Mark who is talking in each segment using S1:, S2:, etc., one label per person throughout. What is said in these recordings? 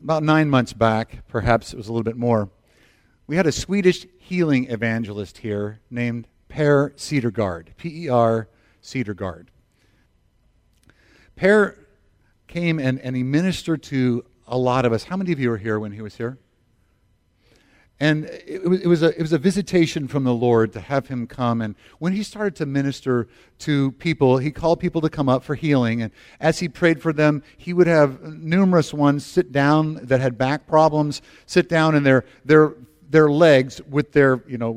S1: about 9 months back, perhaps it was a little bit more, we had a Swedish healing evangelist here named Per Cedergaard, P-E-R Cedergaard. Per came and he ministered to a lot of us. How many of you were here when he was here? And it was a visitation from the Lord to have him come. And when he started to minister to people, he called people to come up for healing. And as he prayed for them, he would have numerous ones sit down that had back problems, sit down in their legs with their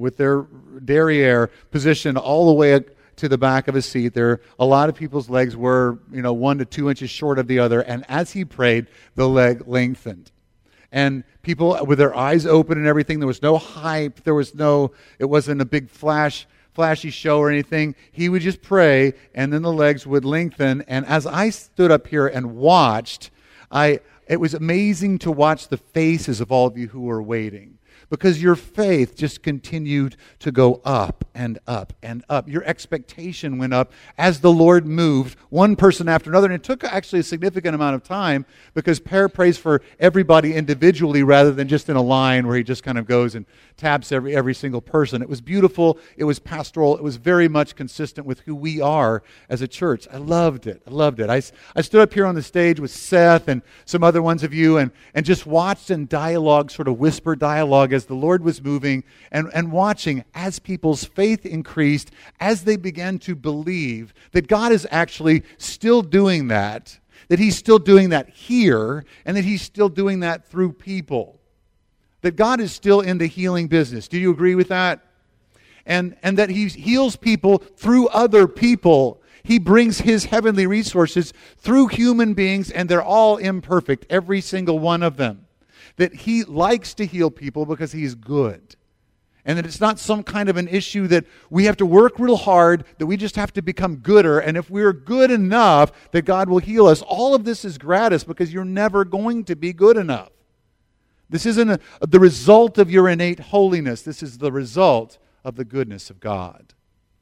S1: derriere positioned all the way to the back of his seat. There, a lot of people's legs were 1 to 2 inches short of the other. And as he prayed, the leg lengthened. And people with their eyes open and everything, there was no hype, it wasn't a big flashy show or anything. He would just pray, and then the legs would lengthen. And as I stood up here and watched, it was amazing to watch the faces of all of you who were waiting. Because your faith just continued to go up and up and up. Your expectation went up as the Lord moved one person after another. And it took actually a significant amount of time because Per prays for everybody individually rather than just in a line where he just kind of goes and taps every single person. It was beautiful. It was pastoral. It was very much consistent with who we are as a church. I loved it. I stood up here on the stage with Seth and some other ones of you and just watched in dialogue, sort of whisper dialogue as the Lord was moving and watching as people's faith increased, as they began to believe that God is actually still doing that He's still doing that here, and that He's still doing that through people. That God is still in the healing business. Do you agree with that? And that He heals people through other people. He brings His heavenly resources through human beings, and they're all imperfect, every single one of them. That He likes to heal people because He's good. And that it's not some kind of an issue that we have to work real hard, that we just have to become gooder, and if we're good enough, that God will heal us. All of this is gratis because you're never going to be good enough. This isn't the result of your innate holiness. This is the result of the goodness of God.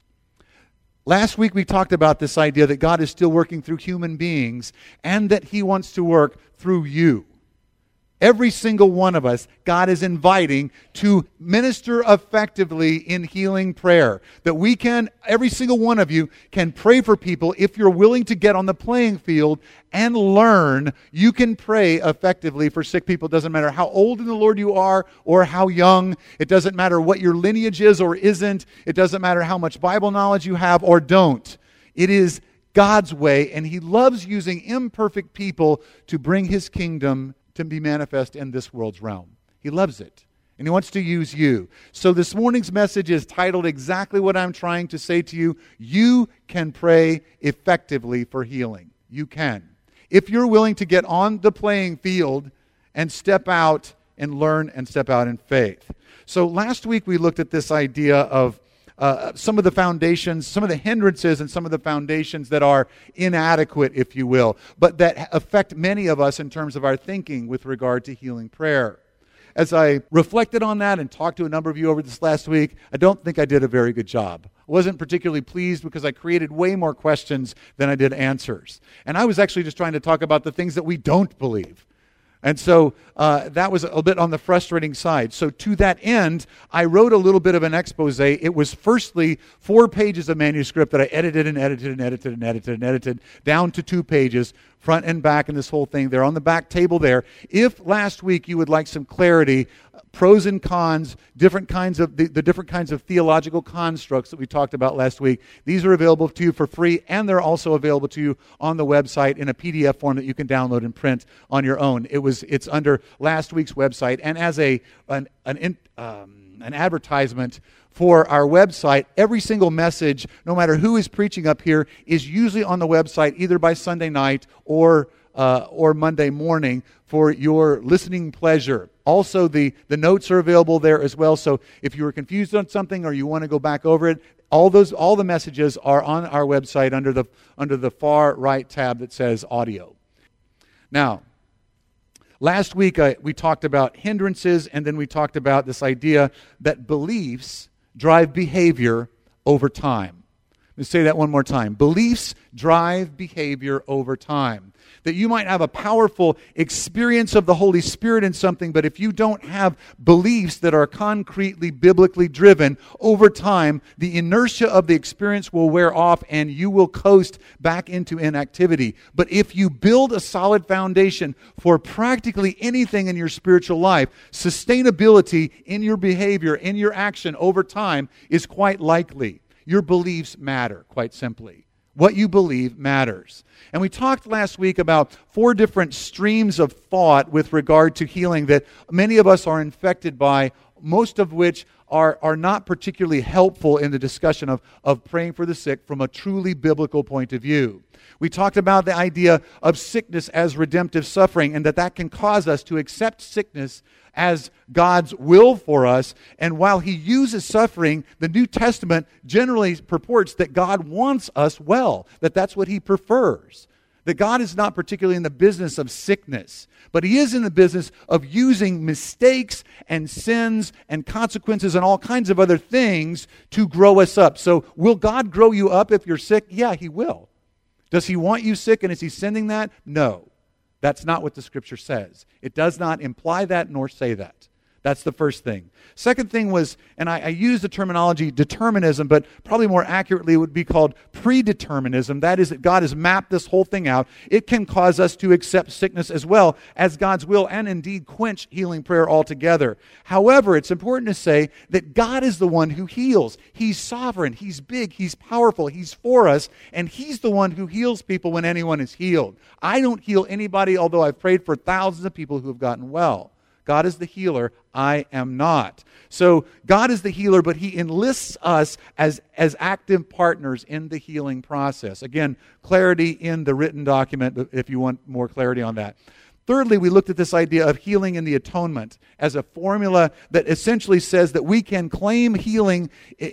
S1: Last week we talked about this idea that God is still working through human beings and that He wants to work through you. Every single one of us, God is inviting to minister effectively in healing prayer. That we can, every single one of you, can pray for people. If you're willing to get on the playing field and learn, you can pray effectively for sick people. It doesn't matter how old in the Lord you are or how young. It doesn't matter what your lineage is or isn't. It doesn't matter how much Bible knowledge you have or don't. It is God's way, and He loves using imperfect people to bring His kingdom to be manifest in this world's realm. He loves it, and He wants to use you. So this morning's message is titled exactly what I'm trying to say to you. You can pray effectively for healing. You can. If you're willing to get on the playing field and step out and learn and step out in faith. So last week we looked at this idea of some of the foundations, some of the hindrances and some of the foundations that are inadequate, if you will, but that affect many of us in terms of our thinking with regard to healing prayer. As I reflected on that and talked to a number of you over this last week, I don't think I did a very good job. I wasn't particularly pleased because I created way more questions than I did answers. And I was actually just trying to talk about the things that we don't believe. And so that was a bit on the frustrating side. So to that end, I wrote a little bit of an expose. It was firstly 4 pages of manuscript that I edited down to 2 pages, front and back, and this whole thing. They're on the back table there. If last week you would like some clarity, pros and cons, different kinds of the different kinds of theological constructs that we talked about last week, these are available to you for free, and they're also available to you on the website in a PDF form that you can download and print on your own. It's under last week's website, and as an advertisement for our website, every single message, no matter who is preaching up here, is usually on the website either by Sunday night or Monday morning for your listening pleasure. Also, the notes are available there as well. So if you were confused on something or you want to go back over it, all the messages are on our website under the far right tab that says audio. Now, last week we talked about hindrances, and then we talked about this idea that beliefs drive behavior over time. Let's say that one more time. Beliefs drive behavior over time. That you might have a powerful experience of the Holy Spirit in something, but if you don't have beliefs that are concretely, biblically driven, over time, the inertia of the experience will wear off and you will coast back into inactivity. But if you build a solid foundation for practically anything in your spiritual life, sustainability in your behavior, in your action over time is quite likely. Your beliefs matter, quite simply. What you believe matters. And we talked last week about 4 different streams of thought with regard to healing that many of us are infected by, most of which are not particularly helpful in the discussion of praying for the sick from a truly biblical point of view. We talked about the idea of sickness as redemptive suffering and that can cause us to accept sickness as God's will for us. And while He uses suffering, the New Testament generally purports that God wants us well, that that's what He prefers. That God is not particularly in the business of sickness, but He is in the business of using mistakes and sins and consequences and all kinds of other things to grow us up. So will God grow you up if you're sick? Yeah, He will. Does He want you sick, and is He sending that? No. That's not what the Scripture says. It does not imply that nor say that. That's the first thing. Second thing was, and I use the terminology determinism, but probably more accurately it would be called predeterminism. That is that God has mapped this whole thing out. It can cause us to accept sickness as well as God's will and indeed quench healing prayer altogether. However, it's important to say that God is the one who heals. He's sovereign. He's big. He's powerful. He's for us. And He's the one who heals people when anyone is healed. I don't heal anybody, although I've prayed for thousands of people who have gotten well. God is the healer. I am not. So God is the healer, but He enlists us as active partners in the healing process. Again, clarity in the written document if you want more clarity on that. Thirdly, we looked at this idea of healing in the atonement as a formula that essentially says that we can claim healing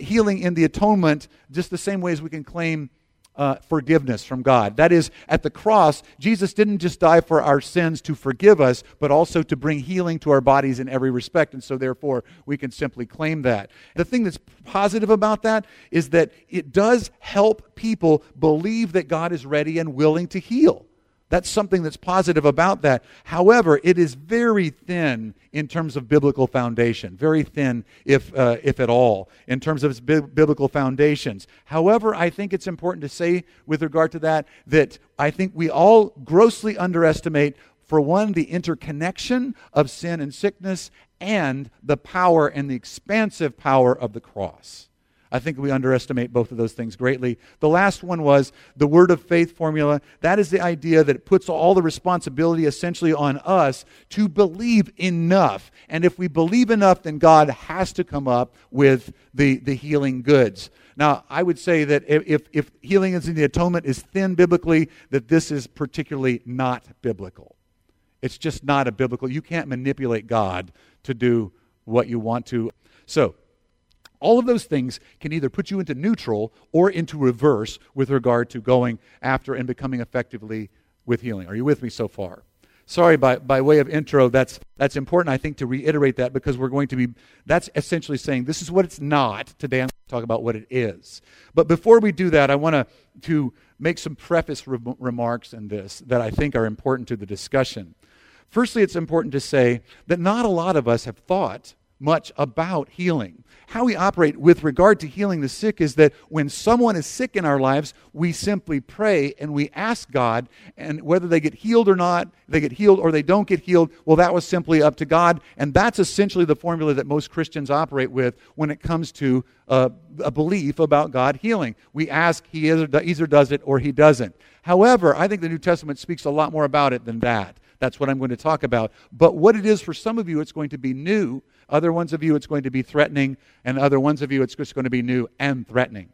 S1: in the atonement just the same way as we can claim forgiveness from God. That is, at the cross, Jesus didn't just die for our sins to forgive us, but also to bring healing to our bodies in every respect. And so therefore, we can simply claim that. The thing that's positive about that is that it does help people believe that God is ready and willing to heal. That's something that's positive about that. However, it is very thin in terms of biblical foundation. Very thin, if at all, in terms of its biblical foundations. However, I think it's important to say with regard to that I think we all grossly underestimate, for one, the interconnection of sin and sickness and the power and the expansive power of the cross. I think we underestimate both of those things greatly. The last one was the word of faith formula. That is the idea that it puts all the responsibility essentially on us to believe enough. And if we believe enough, then God has to come up with the healing goods. Now, I would say that if healing is in the atonement is thin biblically, that this is particularly not biblical. It's just not a biblical. You can't manipulate God to do what you want to. So, all of those things can either put you into neutral or into reverse with regard to going after and becoming effectively with healing. Are you with me so far? Sorry, by way of intro, that's important, I think, to reiterate that because that's essentially saying this is what it's not. Today I'm going to talk about what it is. But before we do that, I want to make some preface remarks in this that I think are important to the discussion. Firstly, it's important to say that not a lot of us have thought much about healing. How we operate with regard to healing the sick is that when someone is sick in our lives, we simply pray and we ask God, and whether they get healed or not, they get healed or they don't get healed, well, that was simply up to God, and that's essentially the formula that most Christians operate with when it comes to a belief about God healing. We ask, He either does it or He doesn't. However, I think the New Testament speaks a lot more about it than that. That's what I'm going to talk about. But what it is for some of you, it's going to be new. Other ones of you, it's going to be threatening. And other ones of you, it's just going to be new and threatening.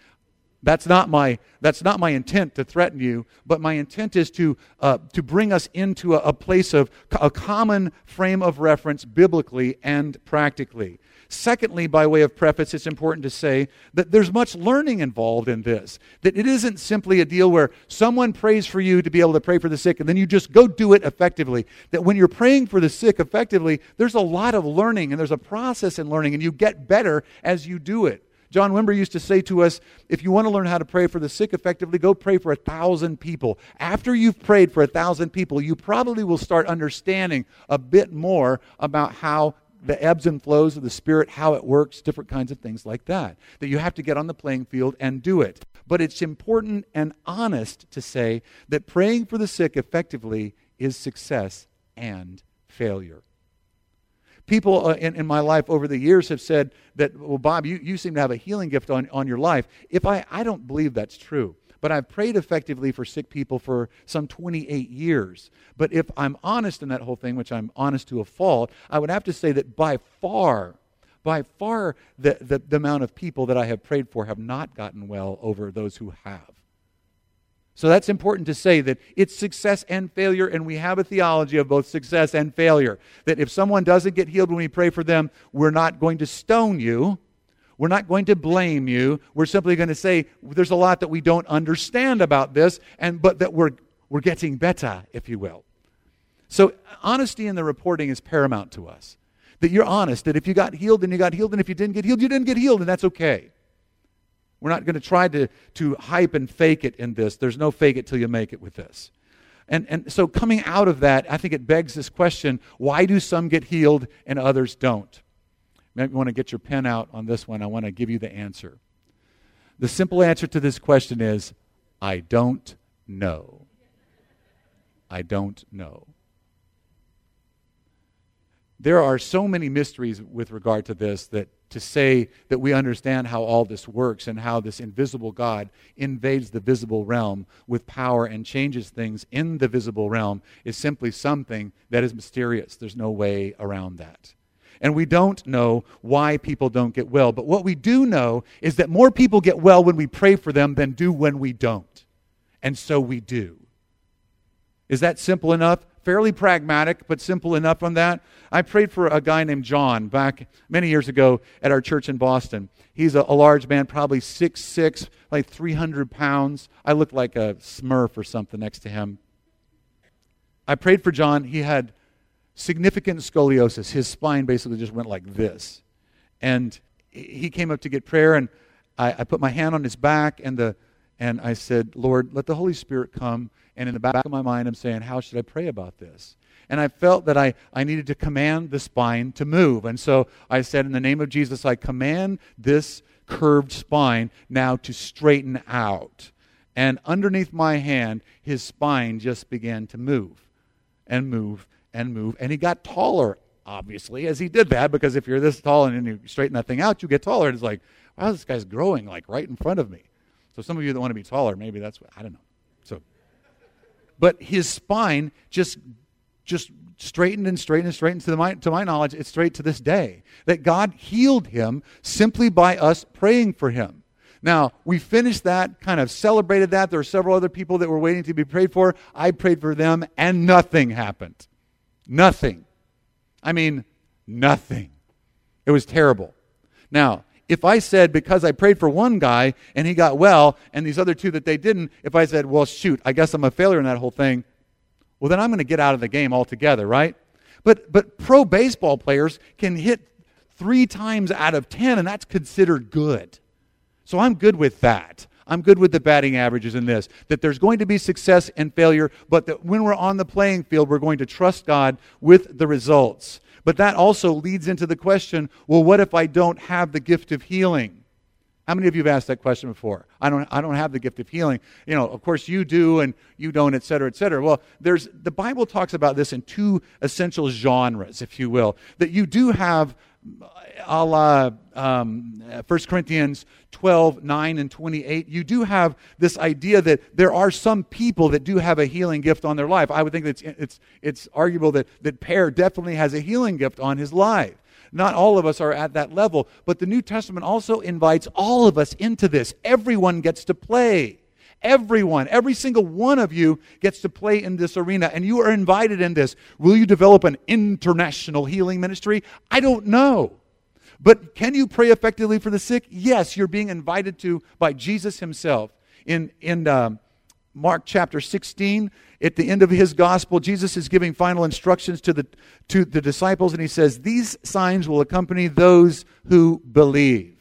S1: That's not my intent to threaten you, but my intent is to bring us into a place of a common frame of reference biblically and practically. Secondly, by way of preface, it's important to say that there's much learning involved in this. That it isn't simply a deal where someone prays for you to be able to pray for the sick and then you just go do it effectively. That when you're praying for the sick effectively, there's a lot of learning and there's a process in learning and you get better as you do it. John Wimber used to say to us, if you want to learn how to pray for the sick effectively, go pray for 1,000 people. After you've prayed for 1,000 people, you probably will start understanding a bit more about how the ebbs and flows of the Spirit, how it works, different kinds of things like that. That you have to get on the playing field and do it. But it's important and honest to say that praying for the sick effectively is success and failure. People in my life over the years have said that, well, Bob, you seem to have a healing gift on your life. I don't believe that's true. But I've prayed effectively for sick people for some 28 years. But if I'm honest in that whole thing, which I'm honest to a fault, I would have to say that by far, the amount of people that I have prayed for have not gotten well over those who have. So that's important to say, that it's success and failure, and we have a theology of both success and failure. That if someone doesn't get healed when we pray for them, we're not going to stone you. We're not going to blame you. We're simply going to say there's a lot that we don't understand about this, but that we're getting better, if you will. So honesty in the reporting is paramount to us. That you're honest, that if you got healed, then you got healed, and if you didn't get healed, you didn't get healed, and that's okay. We're not going to try to hype and fake it in this. There's no fake it till you make it with this. And so coming out of that, I think it begs this question, why do some get healed and others don't? Maybe you want to get your pen out on this one. I want to give you the answer. The simple answer to this question is, I don't know. I don't know. There are so many mysteries with regard to this, that to say that we understand how all this works and how this invisible God invades the visible realm with power and changes things in the visible realm is simply something that is mysterious. There's no way around that. And we don't know why people don't get well. But what we do know is that more people get well when we pray for them than do when we don't. And so we do. Is that simple enough? Fairly pragmatic, but simple enough on that. I prayed for a guy named John back many years ago at our church in Boston. He's a large man, probably 6'6", like 300 pounds. I looked like a Smurf or something next to him. I prayed for John. He had significant scoliosis. His spine basically just went like this. And he came up to get prayer, and I put my hand on his back, and I said, Lord, let the Holy Spirit come. And in the back of my mind, I'm saying, how should I pray about this? And I felt that I needed to command the spine to move. And so I said, in the name of Jesus, I command this curved spine now to straighten out. And underneath my hand, his spine just began to move and move and move. And he got taller, obviously, as he did that, because if you're this tall and you straighten that thing out, you get taller. And it's like, wow, this guy's growing like right in front of me. So some of you that want to be taller, maybe that's what, I don't know. But his spine just straightened and straightened and straightened. To my knowledge, it's straight to this day. That God healed him simply by us praying for him. Now, we finished that, kind of celebrated that. There were several other people that were waiting to be prayed for. I prayed for them, and nothing happened. Nothing. I mean, nothing. It was terrible. Now, if I said, because I prayed for one guy and he got well, and these other two that they didn't, if I said, well, shoot, I guess I'm a failure in that whole thing, well, then I'm going to get out of the game altogether, right? But pro baseball players can hit 3 times out of 10, and that's considered good. So I'm good with that. I'm good with the batting averages in this, that there's going to be success and failure, but that when we're on the playing field, we're going to trust God with the results. But that also leads into the question, well, what if I don't have the gift of healing? How many of you have asked that question before? I don't have the gift of healing. You know, of course you do and you don't, et cetera, et cetera. Well, the Bible talks about this in 2 essential genres, if you will, that you do have a la 1 Corinthians 12, 9, and 28, you do have this idea that there are some people that do have a healing gift on their life. I would think that it's arguable that Per definitely has a healing gift on his life. Not all of us are at that level, but the New Testament also invites all of us into this. Everyone gets to play. Everyone, every single one of you gets to play in this arena, and you are invited in this. Will you develop an international healing ministry? I don't know. But can you pray effectively for the sick? Yes, you're being invited to by Jesus himself. In Mark chapter 16, at the end of his gospel, Jesus is giving final instructions to the disciples, and he says, these signs will accompany those who believe.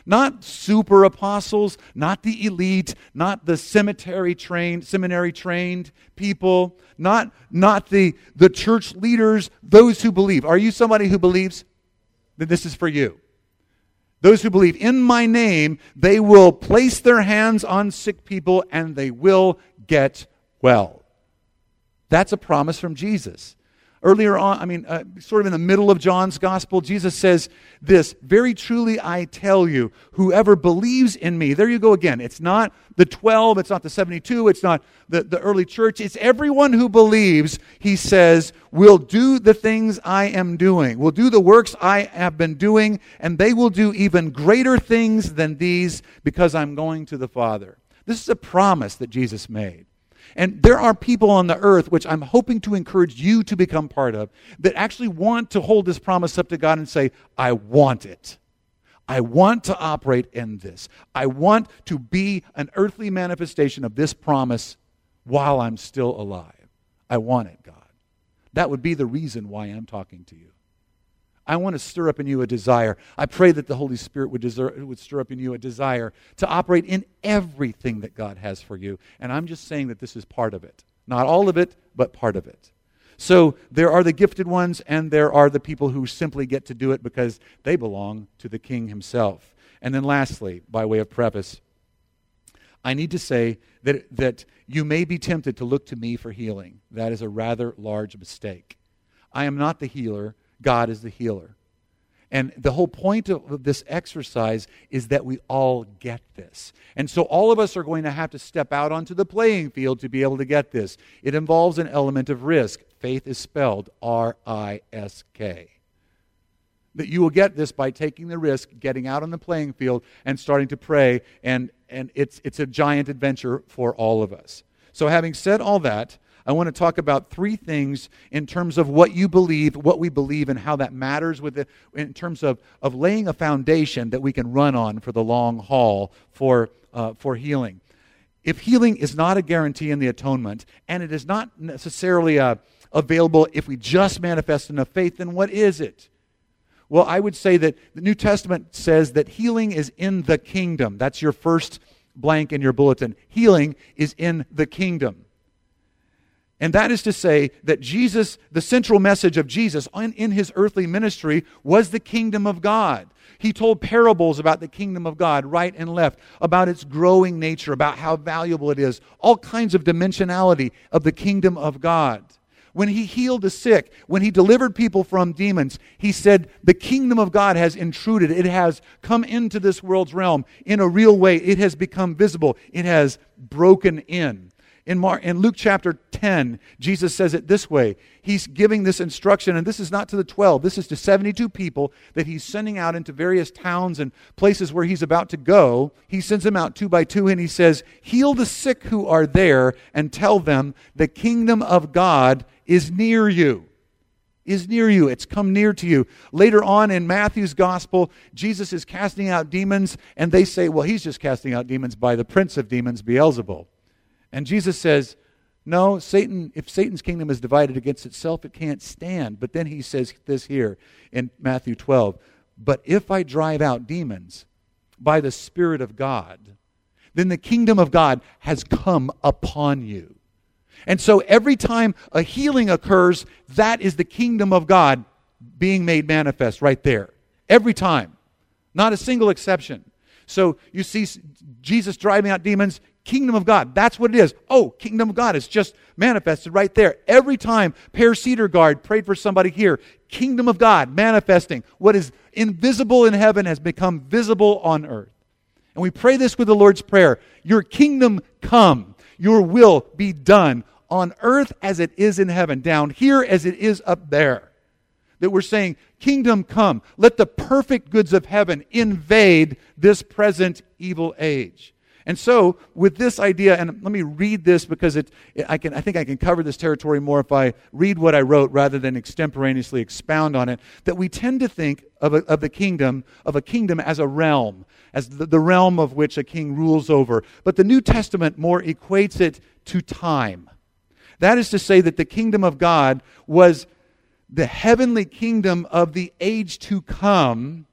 S1: Not super apostles, not the elite, not the seminary trained people, not the church leaders, those who believe. Are you somebody who believes? Then this is for you. Those who believe in my name, they will place their hands on sick people and they will get well. That's a promise from Jesus. Earlier on, sort of in the middle of John's gospel, Jesus says this, very truly I tell you, whoever believes in me, there you go again. It's not the 12, it's not the 72, it's not the early church. It's everyone who believes, he says, will do the things I am doing, will do the works I have been doing, and they will do even greater things than these because I'm going to the Father. This is a promise that Jesus made. And there are people on the earth, which I'm hoping to encourage you to become part of, that actually want to hold this promise up to God and say, I want it. I want to operate in this. I want to be an earthly manifestation of this promise while I'm still alive. I want it, God. That would be the reason why I'm talking to you. I want to stir up in you a desire. I pray that the Holy Spirit would stir up in you a desire to operate in everything that God has for you. And I'm just saying that this is part of it. Not all of it, but part of it. So there are the gifted ones and there are the people who simply get to do it because they belong to the King himself. And then lastly, by way of preface, I need to say that you may be tempted to look to me for healing. That is a rather large mistake. I am not the healer. God is the healer. And the whole point of this exercise is that we all get this. And so all of us are going to have to step out onto the playing field to be able to get this. It involves an element of risk. Faith is spelled R-I-S-K. That you will get this by taking the risk, getting out on the playing field, and starting to pray. And it's a giant adventure for all of us. So having said all that, I want to talk about three things in terms of what you believe, what we believe, and how that matters with it, in terms of laying a foundation that we can run on for the long haul for healing. If healing is not a guarantee in the atonement, and it is not necessarily available if we just manifest enough faith, then what is it? Well, I would say that the New Testament says that healing is in the kingdom. That's your first blank in your bulletin. Healing is in the kingdom. And that is to say that Jesus, the central message of Jesus in his earthly ministry was the kingdom of God. He told parables about the kingdom of God, right and left, about its growing nature, about how valuable it is, all kinds of dimensionality of the kingdom of God. When he healed the sick, when he delivered people from demons, he said, the kingdom of God has intruded. It has come into this world's realm in a real way. It has become visible. It has broken in. In Luke chapter 10, Jesus says it this way. He's giving this instruction, and this is not to the 12. This is to 72 people that he's sending out into various towns and places where he's about to go. He sends them out 2 by 2, and he says, heal the sick who are there and tell them the kingdom of God is near you. Is near you. It's come near to you. Later on in Matthew's gospel, Jesus is casting out demons, and they say, well, he's just casting out demons by the prince of demons, Beelzebul. And Jesus says, no, if Satan's kingdom is divided against itself, it can't stand. But then he says this here in Matthew 12, but if I drive out demons by the Spirit of God, then the kingdom of God has come upon you. And so every time a healing occurs, that is the kingdom of God being made manifest right there. Every time. Not a single exception. So you see Jesus driving out demons, kingdom of God. That's what it is. Oh, kingdom of God is just manifested right there. Every time Per Cedargaard prayed for somebody here, kingdom of God manifesting. What is invisible in heaven has become visible on earth. And we pray this with the Lord's Prayer. Your kingdom come. Your will be done on earth as it is in heaven, down here as it is up there. That we're saying, kingdom come. Let the perfect goods of heaven invade this present evil age. And so, with this idea, and let me read this because I think I can cover this territory more if I read what I wrote rather than extemporaneously expound on it, that we tend to think of a kingdom as a realm, as the realm of which a king rules over. But the New Testament more equates it to time. That is to say that the kingdom of God was the heavenly kingdom of the age to come,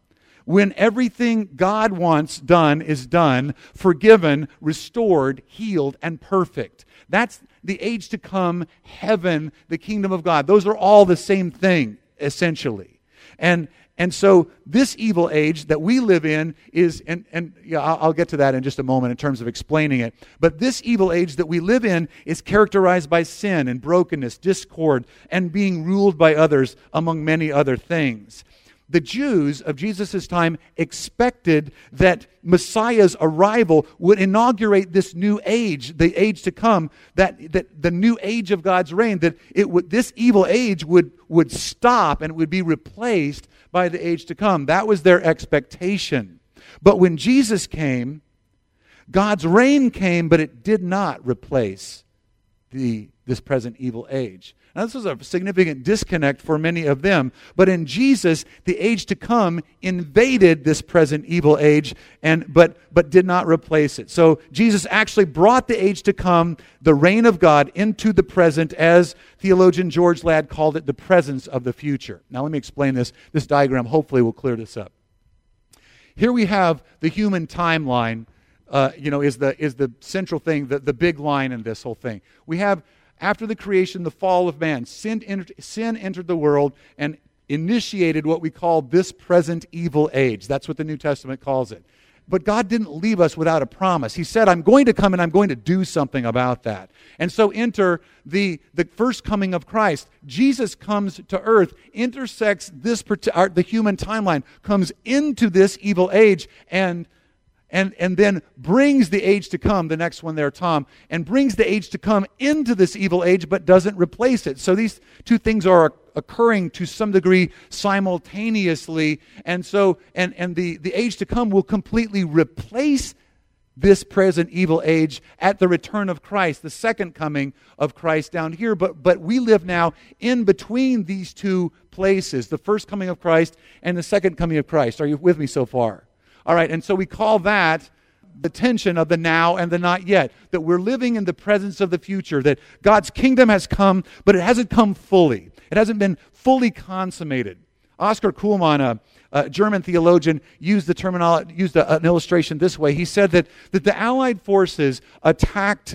S1: when everything God wants done is done, forgiven, restored, healed, and perfect. That's the age to come, heaven, the kingdom of God. Those are all the same thing, essentially. And so this evil age that we live in is, and yeah, I'll get to that in just a moment in terms of explaining it, but this evil age that we live in is characterized by sin and brokenness, discord, and being ruled by others, among many other things. The Jews of Jesus' time expected that Messiah's arrival would inaugurate this new age, the age to come, that the new age of God's reign, that this evil age would stop and would be replaced by the age to come. That was their expectation. But when Jesus came, God's reign came, but it did not replace this present evil age. Now, this was a significant disconnect for many of them. But in Jesus, the age to come invaded this present evil age, but did not replace it. So Jesus actually brought the age to come, the reign of God, into the present, as theologian George Ladd called it, the presence of the future. Now, let me explain this. This diagram hopefully will clear this up. Here we have the human timeline. Is the central thing, the big line in this whole thing. We have, after the creation, the fall of man, sin entered the world and initiated what we call this present evil age. That's what the New Testament calls it. But God didn't leave us without a promise. He said, I'm going to come and I'm going to do something about that. And so enter the first coming of Christ. Jesus comes to earth, intersects the human timeline, comes into this evil age, and then brings the age to come, the next one there, Tom, and brings the age to come into this evil age, but doesn't replace it. So these two things are occurring to some degree simultaneously, and so the age to come will completely replace this present evil age at the return of Christ, the second coming of Christ down here. But we live now in between these two places, the first coming of Christ and the second coming of Christ. Are you with me so far? All right, and so we call that the tension of the now and the not yet, that we're living in the presence of the future, that God's kingdom has come, but it hasn't come fully. It hasn't been fully consummated. Oscar Kuhlmann, a German theologian, used an illustration this way. He said that the Allied forces attacked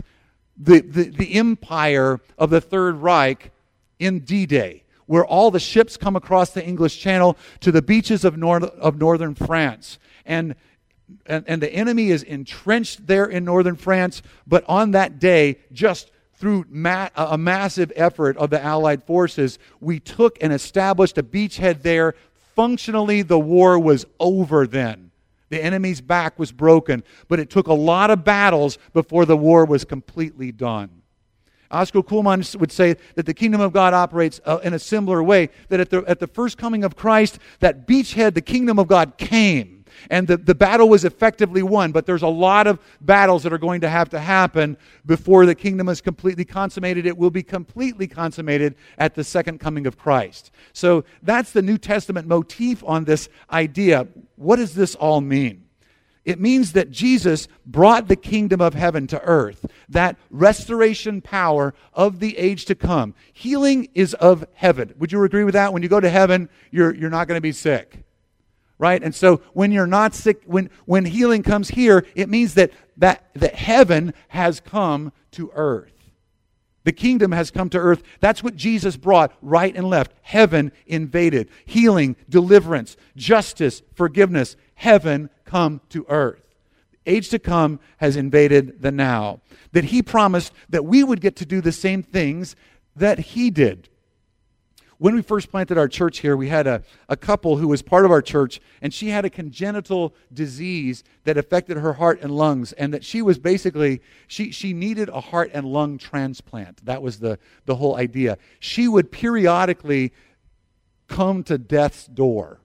S1: the empire of the Third Reich in D-Day, where all the ships come across the English Channel to the beaches of northern France. And the enemy is entrenched there in northern France, but on that day, just through a massive effort of the Allied forces, we took and established a beachhead there. Functionally, the war was over then. The enemy's back was broken, but it took a lot of battles before the war was completely done. Oscar Kuhlmann would say that the kingdom of God operates in a similar way, that at the first coming of Christ, that beachhead, the kingdom of God came. And the battle was effectively won, but there's a lot of battles that are going to happen before the kingdom is completely consummated. It will be completely consummated at the second coming of Christ. So that's the New Testament motif on this idea. What does this all mean? It means that Jesus brought the kingdom of heaven to earth, that restoration power of the age to come. Healing is of heaven. Would you agree with that? When you go to heaven, you're not going to be sick. Right? And so when you're not sick, when healing comes here, it means that heaven has come to earth. The kingdom has come to earth. That's what Jesus brought, right and left. Heaven invaded. Healing, deliverance, justice, forgiveness. Heaven come to earth. The age to come has invaded the now. That He promised that we would get to do the same things that He did. When we first planted our church here, we had a couple who was part of our church, and she had a congenital disease that affected her heart and lungs, and that she was basically, she needed a heart and lung transplant. That was the whole idea. She would periodically come to death's door,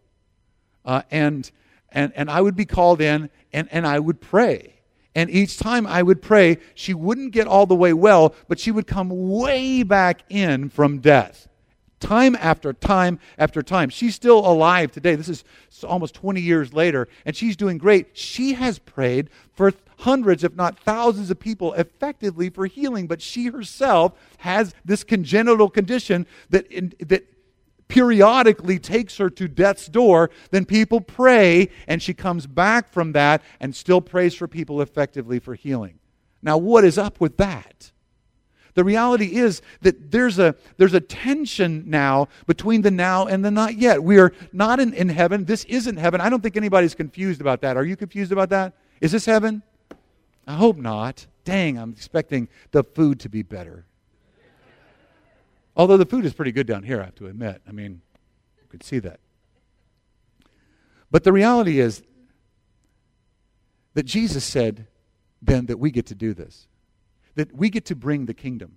S1: and I would be called in, and I would pray. And each time I would pray, she wouldn't get all the way well, but she would come way back in from death. Time after time after time. She's still alive today. This is almost 20 years later, and she's doing great. She has prayed for hundreds, if not thousands of people effectively for healing, but she herself has this congenital condition that periodically takes her to death's door, then people pray, and she comes back from that and still prays for people effectively for healing. Now, what is up with that? The reality is that there's a tension now between the now and the not yet. We are not in heaven. This isn't heaven. I don't think anybody's confused about that. Are you confused about that? Is this heaven? I hope not. Dang, I'm expecting the food to be better. Although the food is pretty good down here, I have to admit. I mean, you could see that. But the reality is that Jesus said then that we get to do this. That we get to bring the kingdom.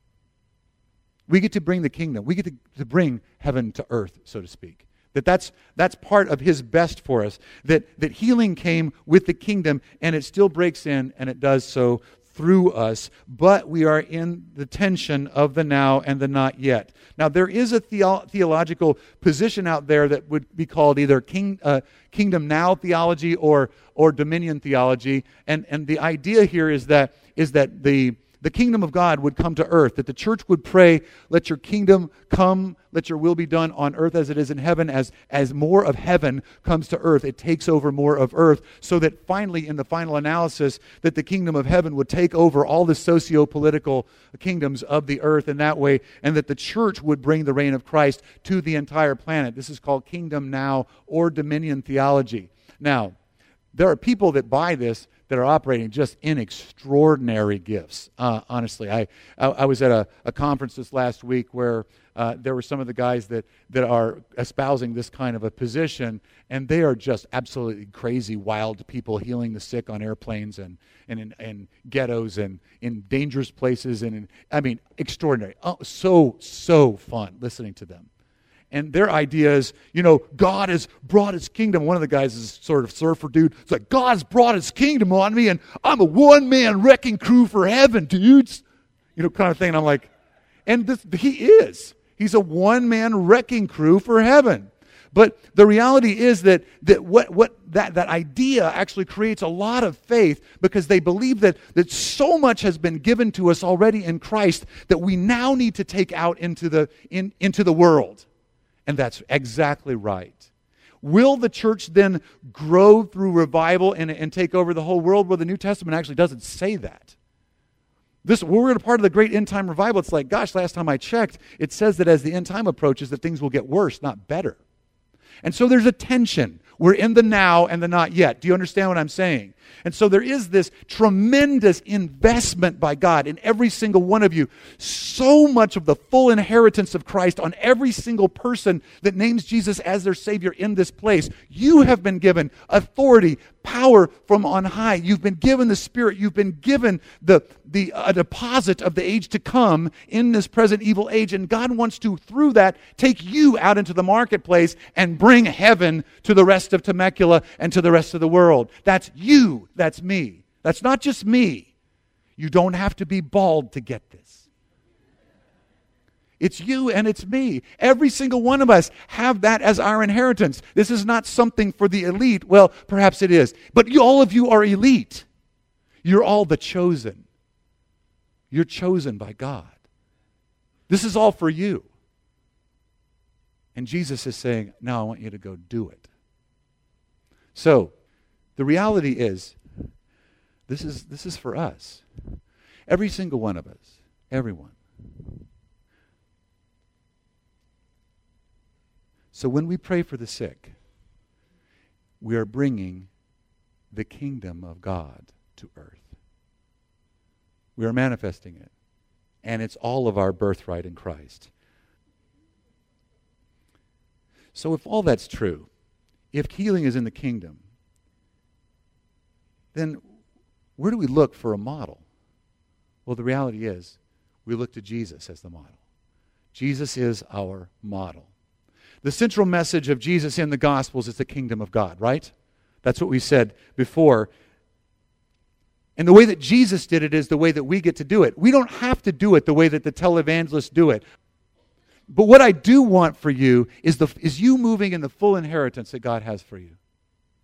S1: We get to bring the kingdom. We get to bring heaven to earth, so to speak. That's part of his best for us. That healing came with the kingdom, and it still breaks in, and it does so through us. But we are in the tension of the now and the not yet. Now, there is a theological position out there that would be called either kingdom now theology or dominion theology. And the idea here is that the kingdom of God would come to earth, that the church would pray, let your kingdom come, let your will be done on earth as it is in heaven. As more of heaven comes to earth, it takes over more of earth, so that finally, in the final analysis, that the kingdom of heaven would take over all the socio-political kingdoms of the earth in that way, and that the church would bring the reign of Christ to the entire planet. This is called kingdom now or dominion theology. Now, there are people that buy this that are operating just in extraordinary gifts. Honestly, I was at a conference this last week where there were some of the guys that are espousing this kind of a position, and they are just absolutely crazy, wild people healing the sick on airplanes and in ghettos and in dangerous places, extraordinary. Oh, so fun listening to them. And their idea is, God has brought his kingdom. One of the guys is sort of surfer dude. It's like, God's brought his kingdom on me, and I'm a one-man wrecking crew for heaven, dudes. Kind of thing. And I'm like, he is. He's a one-man wrecking crew for heaven. But the reality is that idea actually creates a lot of faith, because they believe that so much has been given to us already in Christ that we now need to take out into the world. And that's exactly right. Will the church then grow through revival and take over the whole world? Well, the New Testament actually doesn't say that. We're in a part of the great end time revival. It's like, gosh, last time I checked, it says that as the end time approaches, that things will get worse, not better. And so there's a tension. We're in the now and the not yet. Do you understand what I'm saying? And so there is this tremendous investment by God in every single one of you. So much of the full inheritance of Christ on every single person that names Jesus as their Savior in this place. You have been given authority, power from on high. You've been given the Spirit. You've been given a deposit of the age to come in this present evil age. And God wants to, through that, take you out into the marketplace and bring heaven to the rest of Temecula and to the rest of the world. That's you. That's me. That's not just me. You don't have to be bald to get this. It's you and it's me. Every single one of us have that as our inheritance. This is not something for the elite. Well, perhaps it is. But all of you are elite. You're all the chosen. You're chosen by God. This is all for you. And Jesus is saying, now I want you to go do it. So, the reality is, this is for us. Every single one of us. Everyone. So when we pray for the sick, we are bringing the kingdom of God to earth. We are manifesting it. And it's all of our birthright in Christ. So if all that's true, if healing is in the kingdom, then where do we look for a model? Well, the reality is, we look to Jesus as the model. Jesus is our model. The central message of Jesus in the Gospels is the kingdom of God, right? That's what we said before. And the way that Jesus did it is the way that we get to do it. We don't have to do it the way that the televangelists do it. But what I do want for you is you moving in the full inheritance that God has for you.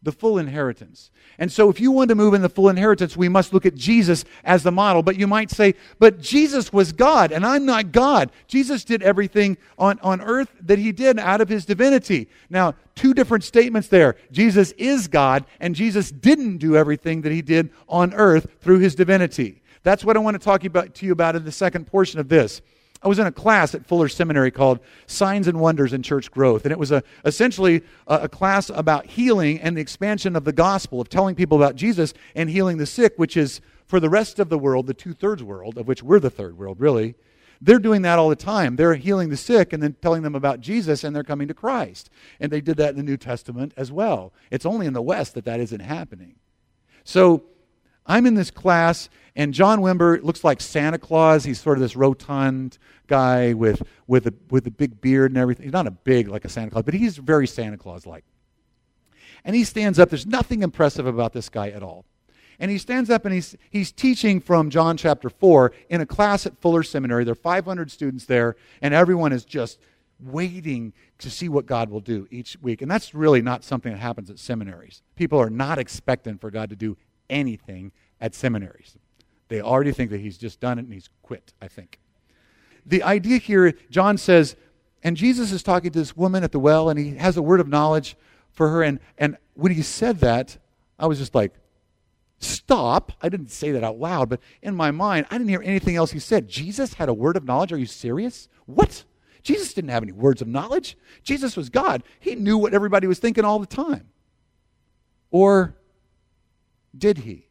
S1: the full inheritance. And so if you want to move in the full inheritance, we must look at Jesus as the model. But you might say, but Jesus was God, and I'm not God. Jesus did everything on earth that he did out of his divinity. Now, two different statements there. Jesus is God, and Jesus didn't do everything that he did on earth through his divinity. That's what I want to talk to you about in the second portion of this. I was in a class at Fuller Seminary called Signs and Wonders in Church Growth, and it was essentially a class about healing and the expansion of the gospel, of telling people about Jesus and healing the sick, which is, for the rest of the world, the two-thirds world, of which we're the third world, really. They're doing that all the time. They're healing the sick and then telling them about Jesus, and they're coming to Christ. And they did that in the New Testament as well. It's only in the West that isn't happening. So I'm in this class, and John Wimber looks like Santa Claus. He's sort of this rotund guy with a big beard and everything. He's not a big like a Santa Claus, but he's very Santa Claus-like. And he stands up. There's nothing impressive about this guy at all. And he stands up and he's teaching from John chapter 4 in a class at Fuller Seminary. There are 500 students there, and everyone is just waiting to see what God will do each week. And that's really not something that happens at seminaries. People are not expecting for God to do anything at seminaries. They already think that he's just done it and he's quit, I think. The idea here, John says, and Jesus is talking to this woman at the well, and he has a word of knowledge for her. And when he said that, I was just like, stop. I didn't say that out loud, but in my mind, I didn't hear anything else he said. Jesus had a word of knowledge? Are you serious? What? Jesus didn't have any words of knowledge. Jesus was God. He knew what everybody was thinking all the time. Or did he?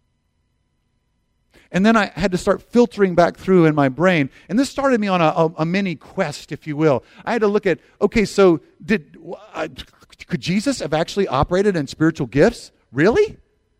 S1: And then I had to start filtering back through in my brain. And this started me on a mini quest, if you will. I had to look at, okay, so could Jesus have actually operated in spiritual gifts? Really?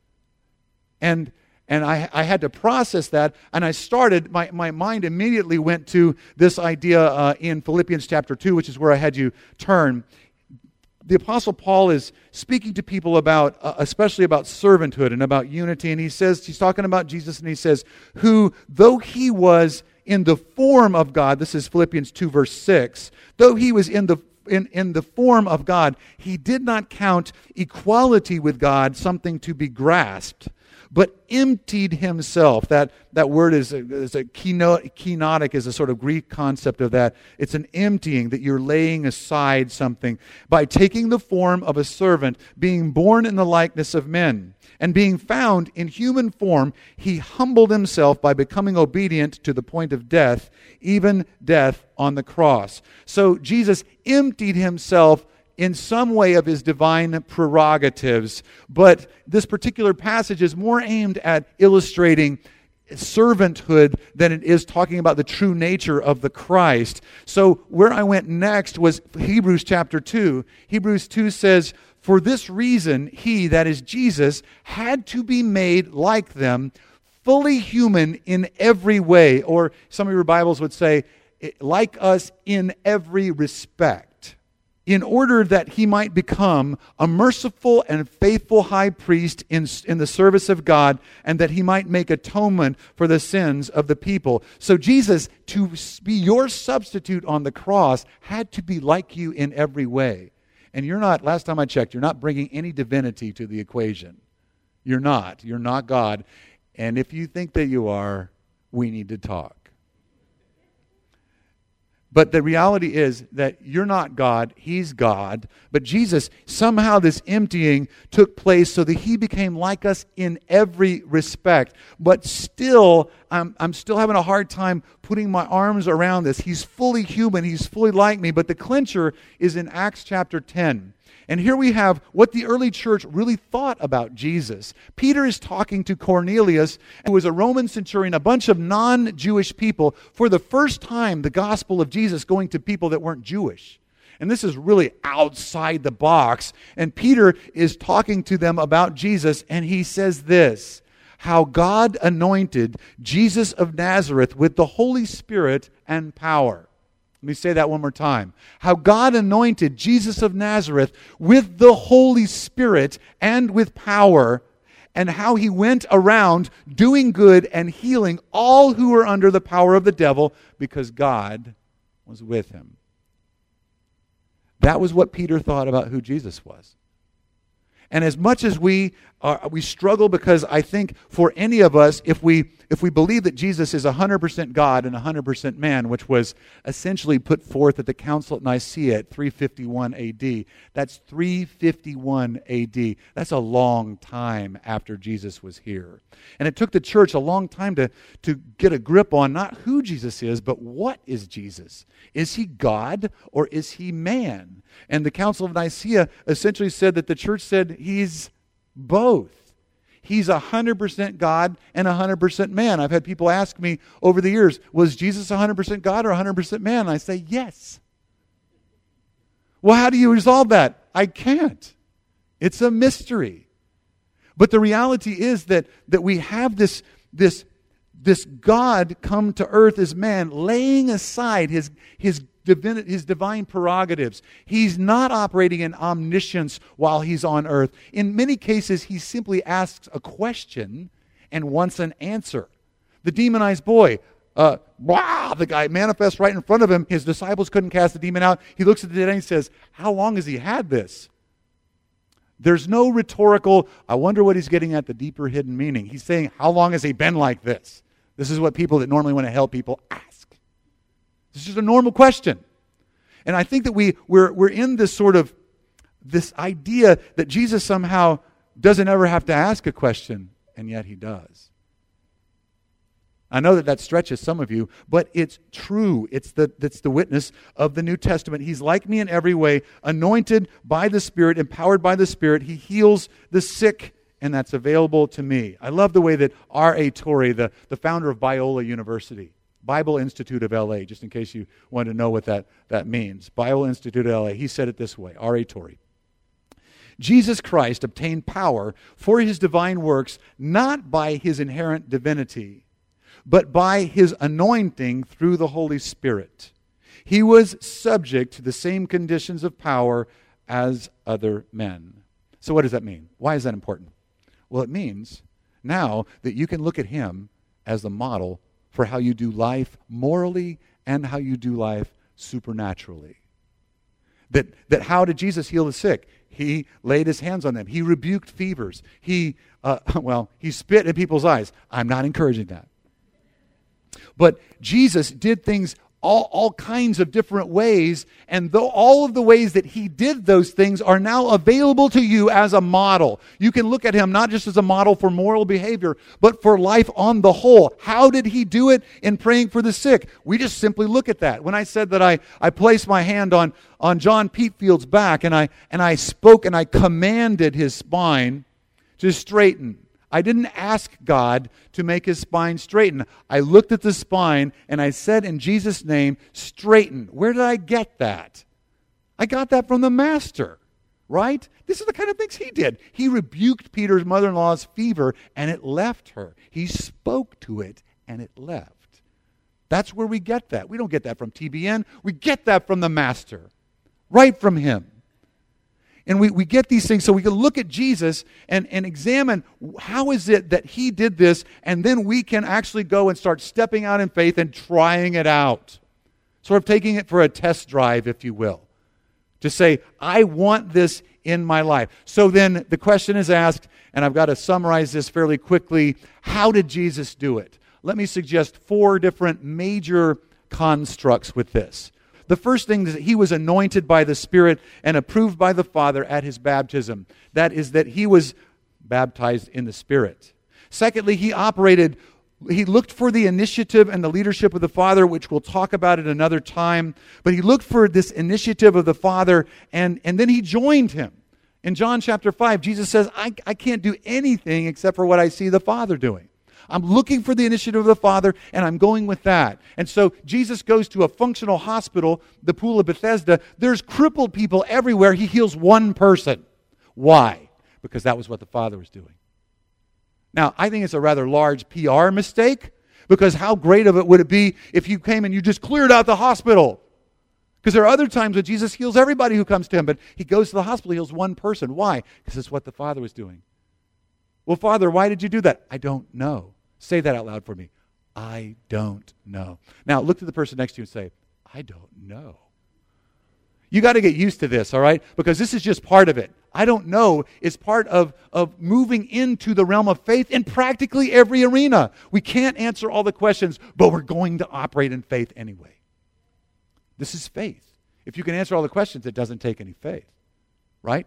S1: And I had to process that. And I started, my mind immediately went to this idea in Philippians chapter 2, which is where I had you turn. The Apostle Paul is speaking to people about, especially about servanthood and about unity. And he says, he's talking about Jesus, and he says, who, though he was in the form of God, this is Philippians 2, verse 6, though he was in the form of God, he did not count equality with God something to be grasped, but emptied himself. That word is a kenotic, is a sort of Greek concept of that. It's an emptying, that you're laying aside something. By taking the form of a servant, being born in the likeness of men, and being found in human form, he humbled himself by becoming obedient to the point of death, even death on the cross. So Jesus emptied himself in some way of his divine prerogatives, but this particular passage is more aimed at illustrating servanthood than it is talking about the true nature of the Christ. So where I went next was Hebrews chapter 2. Hebrews 2 says, for this reason he, that is Jesus, had to be made like them, fully human in every way, or some of your Bibles would say, like us in every respect, in order that he might become a merciful and faithful high priest in the service of God, and that he might make atonement for the sins of the people. So Jesus, to be your substitute on the cross, had to be like you in every way. And you're not, last time I checked, you're not bringing any divinity to the equation. You're not. You're not God. And if you think that you are, we need to talk. But the reality is that you're not God, he's God. But Jesus, somehow this emptying took place so that he became like us in every respect. But still, I'm still having a hard time putting my arms around this. He's fully human, he's fully like me. But the clincher is in Acts chapter 10. And here we have what the early church really thought about Jesus. Peter is talking to Cornelius, who was a Roman centurion, a bunch of non-Jewish people, for the first time the gospel of Jesus going to people that weren't Jewish. And this is really outside the box. And Peter is talking to them about Jesus, and he says this, how God anointed Jesus of Nazareth with the Holy Spirit and power. Let me say that one more time. How God anointed Jesus of Nazareth with the Holy Spirit and with power, and how he went around doing good and healing all who were under the power of the devil, because God was with him. That was what Peter thought about who Jesus was. And as much as we struggle, because I think for any of us, if we believe that Jesus is 100% God and 100% man, which was essentially put forth at the Council at Nicaea at 351 AD, that's 351 AD. That's a long time after Jesus was here. And it took the church a long time to get a grip on not who Jesus is, but what is Jesus? Is he God or is he man? And the Council of Nicaea essentially said that the church said he's both. He's 100% God and 100% man. I've had people ask me over the years, was Jesus 100% God or 100% man? And I say, yes. Well, how do you resolve that? I can't. It's a mystery. But the reality is that we have this God come to earth as man, laying aside his divine prerogatives. He's not operating in omniscience while he's on earth. In many cases, he simply asks a question and wants an answer. The demonized boy, the guy manifests right in front of him. His disciples couldn't cast the demon out. He looks at the dead and he says, how long has he had this? There's no rhetorical, I wonder what he's getting at, the deeper hidden meaning. He's saying, how long has he been like this? This is what people that normally want to help people ask. This is just a normal question. And I think that we're in this sort of, this idea that Jesus somehow doesn't ever have to ask a question, and yet he does. I know that stretches some of you, but it's true. That's the witness of the New Testament. He's like me in every way, anointed by the Spirit, empowered by the Spirit. He heals the sick, and that's available to me. I love the way that R.A. Torrey, the founder of Biola University, Bible Institute of L.A., just in case you want to know what that means. Bible Institute of L.A., he said it this way, R.A. Torrey. Jesus Christ obtained power for his divine works not by his inherent divinity, but by his anointing through the Holy Spirit. He was subject to the same conditions of power as other men. So what does that mean? Why is that important? Well, it means now that you can look at him as the model for how you do life morally and how you do life supernaturally. That how did Jesus heal the sick? He laid his hands on them. He rebuked fevers. He spit in people's eyes. I'm not encouraging that. But Jesus did things all kinds of different ways, and though all of the ways that he did those things are now available to you as a model. You can look at him not just as a model for moral behavior, but for life on the whole. How did he do it in praying for the sick? We just simply look at that. When I said that I placed my hand on John Peatfield's back, and I spoke and I commanded his spine to straighten. I didn't ask God to make his spine straighten. I looked at the spine and I said, in Jesus' name, straighten. Where did I get that? I got that from the Master, right? This is the kind of things he did. He rebuked Peter's mother-in-law's fever and it left her. He spoke to it and it left. That's where we get that. We don't get that from TBN. We get that from the Master, right from him. And we get these things so we can look at Jesus and examine how is it that he did this, and then we can actually go and start stepping out in faith and trying it out. Sort of taking it for a test drive, if you will. To say, I want this in my life. So then the question is asked, and I've got to summarize this fairly quickly. How did Jesus do it? Let me suggest 4 different major constructs with this. The first thing is that he was anointed by the Spirit and approved by the Father at his baptism. That is that he was baptized in the Spirit. Secondly, he looked for the initiative and the leadership of the Father, which we'll talk about at another time. But he looked for this initiative of the Father, and then he joined him. In John chapter 5, Jesus says, I can't do anything except for what I see the Father doing. I'm looking for the initiative of the Father, and I'm going with that. And so Jesus goes to a functional hospital, the Pool of Bethesda. There's crippled people everywhere. He heals one person. Why? Because that was what the Father was doing. Now, I think it's a rather large PR mistake, because how great of it would it be if you came and you just cleared out the hospital? Because there are other times when Jesus heals everybody who comes to him, but he goes to the hospital, he heals one person. Why? Because it's what the Father was doing. Well, Father, why did you do that? I don't know. Say that out loud for me. I don't know. Now, look to the person next to you and say, I don't know. You got to get used to this, all right? Because this is just part of it. I don't know is part of moving into the realm of faith in practically every arena. We can't answer all the questions, but we're going to operate in faith anyway. This is faith. If you can answer all the questions, it doesn't take any faith, right?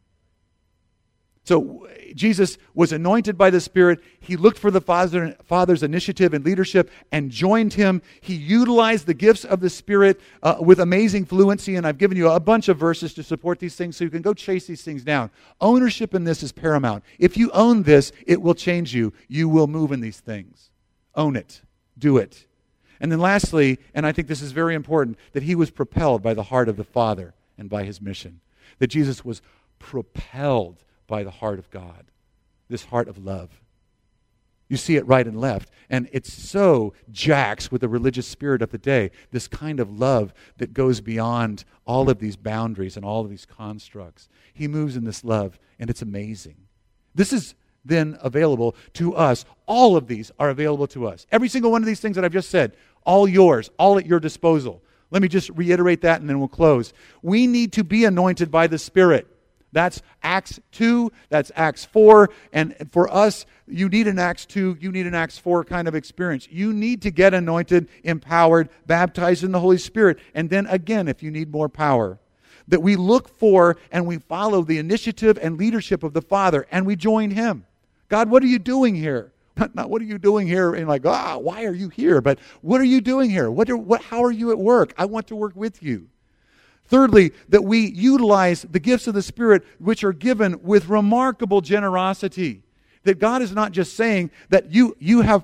S1: So Jesus was anointed by the Spirit. He looked for the Father's initiative and leadership and joined him. He utilized the gifts of the Spirit with amazing fluency, and I've given you a bunch of verses to support these things so you can go chase these things down. Ownership in this is paramount. If you own this, it will change you. You will move in these things. Own it. Do it. And then lastly, and I think this is very important, that he was propelled by the heart of the Father and by his mission. That Jesus was propelled by the heart of God, this heart of love. You see it right and left, and it's so jacks with the religious spirit of the day, this kind of love that goes beyond all of these boundaries and all of these constructs. He moves in this love, and it's amazing. This is then available to us. All of these are available to us. Every single one of these things that I've just said, all yours, all at your disposal. Let me just reiterate that, and then we'll close. We need to be anointed by the Spirit. That's Acts 2, that's Acts 4, and for us, you need an Acts 2, you need an Acts 4 kind of experience. You need to get anointed, empowered, baptized in the Holy Spirit, and then again, if you need more power, that we look for and we follow the initiative and leadership of the Father, and we join Him. God, what are you doing here? Not what are you doing here, and like, why are you here? But what are you doing here? How are you at work? I want to work with you. Thirdly, that we utilize the gifts of the Spirit which are given with remarkable generosity. That God is not just saying that you have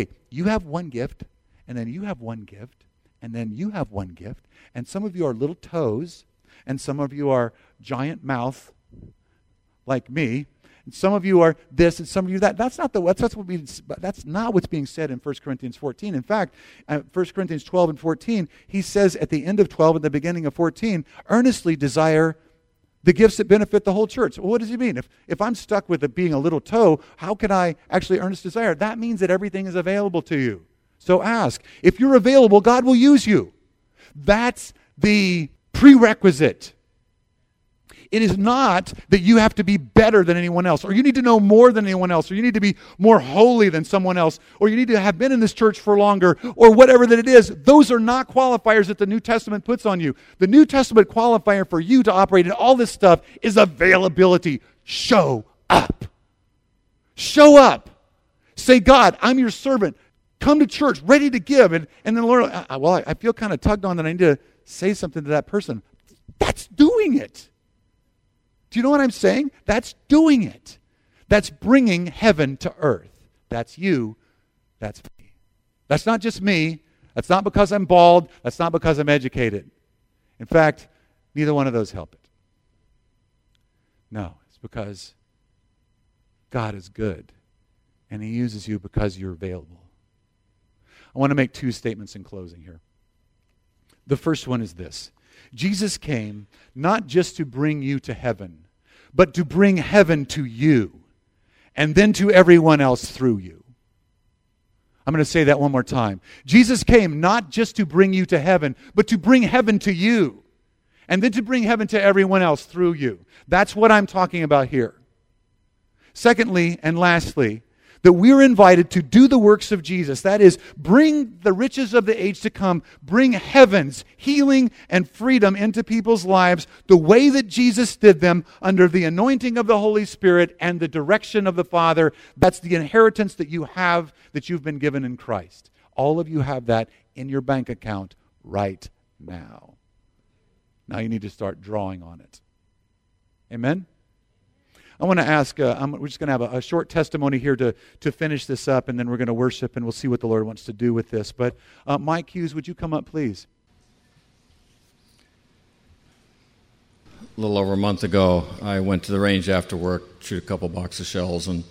S1: one gift, and then you have one gift, and then you have one gift, and some of you are little toes, and some of you are giant mouth, like me, and some of you are this, and some of you that. That's not what's being said in 1 Corinthians 14. In fact, 1 Corinthians 12 and 14, he says at the end of 12 and the beginning of 14, earnestly desire the gifts that benefit the whole church. Well, what does he mean? If I'm stuck with it being a little toe, how can I actually earnestly desire? That means that everything is available to you. So ask. If you're available, God will use you. That's the prerequisite. It is not that you have to be better than anyone else, or you need to know more than anyone else, or you need to be more holy than someone else, or you need to have been in this church for longer, or whatever that it is. Those are not qualifiers that the New Testament puts on you. The New Testament qualifier for you to operate in all this stuff is availability. Show up. Show up. Say, God, I'm your servant. Come to church ready to give. And then Lord, I feel kind of tugged on that I need to say something to that person. That's doing it. Do you know what I'm saying? That's doing it. That's bringing heaven to earth. That's you. That's me. That's not just me. That's not because I'm bald. That's not because I'm educated. In fact, neither one of those help it. No, it's because God is good, and He uses you because you're available. I want to make two statements in closing here. The first one is this. Jesus came not just to bring you to heaven, but to bring heaven to you, and then to everyone else through you. I'm going to say that one more time. Jesus came not just to bring you to heaven, but to bring heaven to you, and then to bring heaven to everyone else through you. That's what I'm talking about here. Secondly, and lastly, that we're invited to do the works of Jesus. That is, bring the riches of the age to come, bring heaven's healing and freedom into people's lives the way that Jesus did them under the anointing of the Holy Spirit and the direction of the Father. That's the inheritance that you have, that you've been given in Christ. All of you have that in your bank account right now. Now you need to start drawing on it. Amen? I want to ask, we're just going to have a short testimony here to finish this up, and then we're going to worship, and we'll see what the Lord wants to do with this. But Mike Hughes, would you come up, please?
S2: A little over a month ago, I went to the range after work, shoot a couple box of shells, and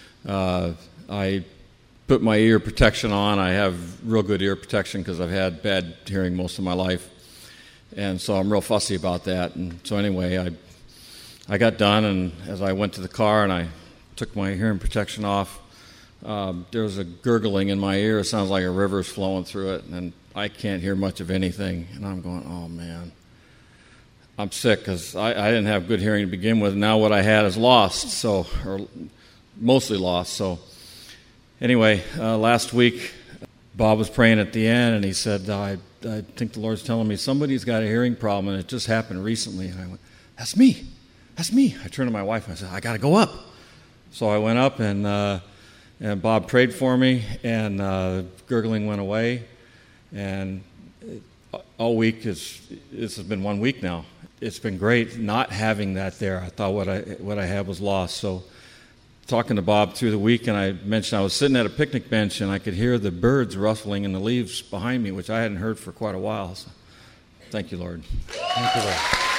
S2: I put my ear protection on. I have real good ear protection because I've had bad hearing most of my life, and so I'm real fussy about that. And so anyway, I got done, and as I went to the car and I took my hearing protection off, there was a gurgling in my ear. It sounds like a river's flowing through it, and I can't hear much of anything. And I'm going, oh, man. I'm sick because I didn't have good hearing to begin with. Now what I had is lost, or mostly lost. So anyway, last week Bob was praying at the end, and he said, I think the Lord's telling me somebody's got a hearing problem, and it just happened recently. And I went, that's me. That's me. I turned to my wife and I said, I got to go up. So I went up, and Bob prayed for me, and gurgling went away. And all week, this has been 1 week now. It's been great not having that there. I thought what I had was lost. So talking to Bob through the week, and I mentioned I was sitting at a picnic bench, and I could hear the birds rustling in the leaves behind me, which I hadn't heard for quite a while. So thank you, Lord.
S1: Thank you, Lord.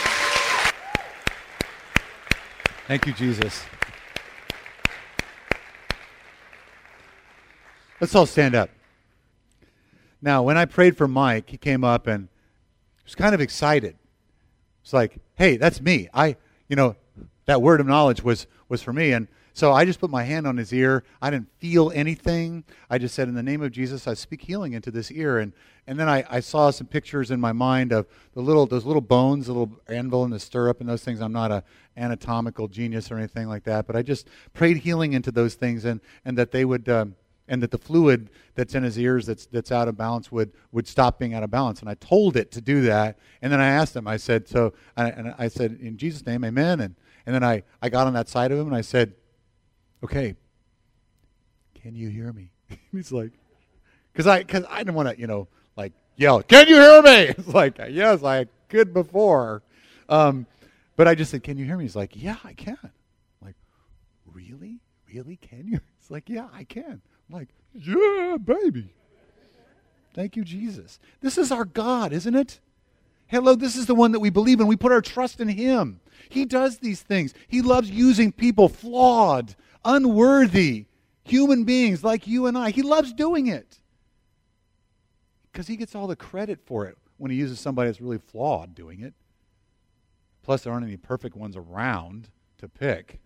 S1: Thank you, Jesus. Let's all stand up. Now, when I prayed for Mike, he came up and was kind of excited. It's like, hey, that's me. That word of knowledge was for me. And so I just put my hand on his ear. I didn't feel anything. I just said, in the name of Jesus, I speak healing into this ear. And then I saw some pictures in my mind of those little bones, the little anvil and the stirrup and those things. I'm not an anatomical genius or anything like that, but I just prayed healing into those things, and that they would, and that the fluid that's in his ears that's out of balance would stop being out of balance. And I told it to do that. And then I asked him, I said, I said, in Jesus' name, amen. And then I got on that side of him and I said, okay, can you hear me? He's like, because I didn't want to, yell, can you hear me? It's like, yes, I could before. But I just said, can you hear me? He's like, yeah, I can. I'm like, really? Really? Can you? It's like, yeah, I can. I'm like, yeah, baby. Thank you, Jesus. This is our God, isn't it? Hello, this is the one that we believe in. We put our trust in Him. He does these things. He loves using people, flawed, unworthy human beings like you and I. He loves doing it because He gets all the credit for it when He uses somebody that's really flawed doing it. Plus, there aren't any perfect ones around to pick.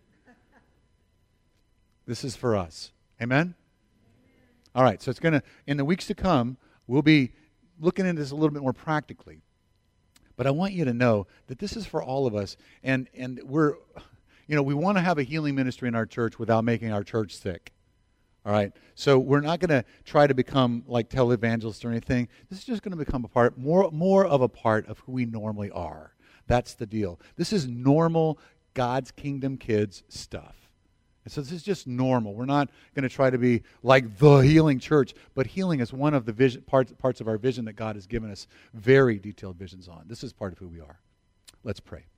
S1: This is for us. Amen? All right, so it's going to, in the weeks to come, we'll be looking into this a little bit more practically. But I want you to know that this is for all of us. And we're, we want to have a healing ministry in our church without making our church sick. All right? So we're not going to try to become like televangelists or anything. This is just going to become more of a part of who we normally are. That's the deal. This is normal God's kingdom kids stuff. And so this is just normal. We're not going to try to be like the healing church, but healing is one of the parts of our vision that God has given us very detailed visions on. This is part of who we are. Let's pray.